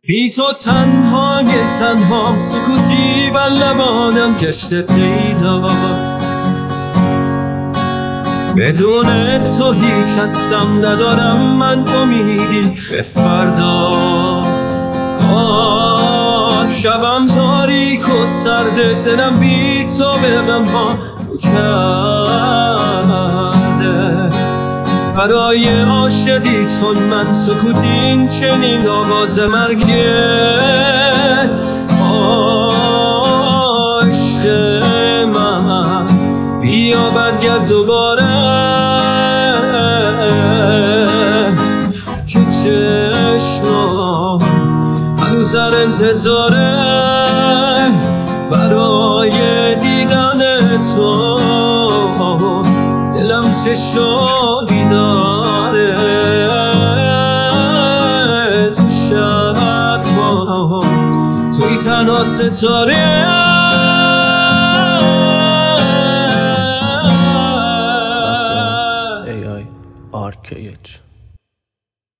بی تو تنهام سکوتی بر لبانم گشته پیدا بدون تو هیچ هستم ندارم من امیدی به فردا شبم تاریک و سرده دلم بی تو به غمها رو کرده برای عاشقی چون من سکوت این چنین آواز مرگه عشق من بیا برگرد دوباره که چشمم هنوز در انتظاره برای دیدن تو دلم چه شادی داره تو شب توی تنها ستاره AI RKH